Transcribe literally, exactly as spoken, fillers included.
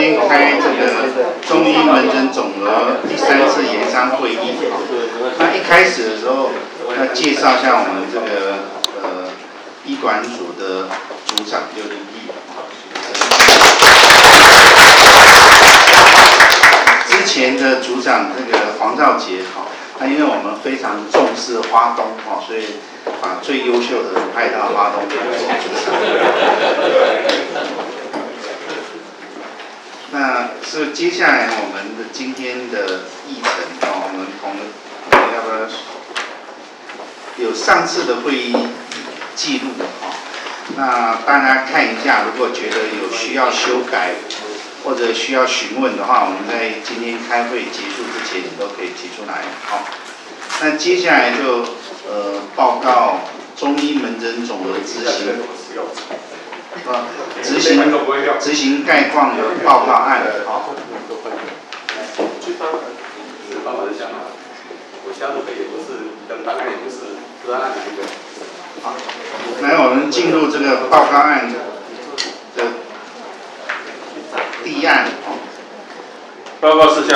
天开这个中医门诊总额第三次研商会议。那一开始的时候，要介绍一下我们这个呃医管组的组长刘林义。之前的组长这个黄兆杰，哈，那因为我们非常重视花东，哈，所以把最优秀的人派到花东来做组长。那所以接下来我们的今天的议程，哦，我们同要不要有上次的会议记录，哈，那大家看一下，如果觉得有需要修改或者需要询问的话，我们在今天开会结束之前，你都可以提出来，好。那接下来就呃报告中医门诊总额执行。呃，执行执行概况的报告案，好。好，来，我们进入这个报告案的第一案。 报告事项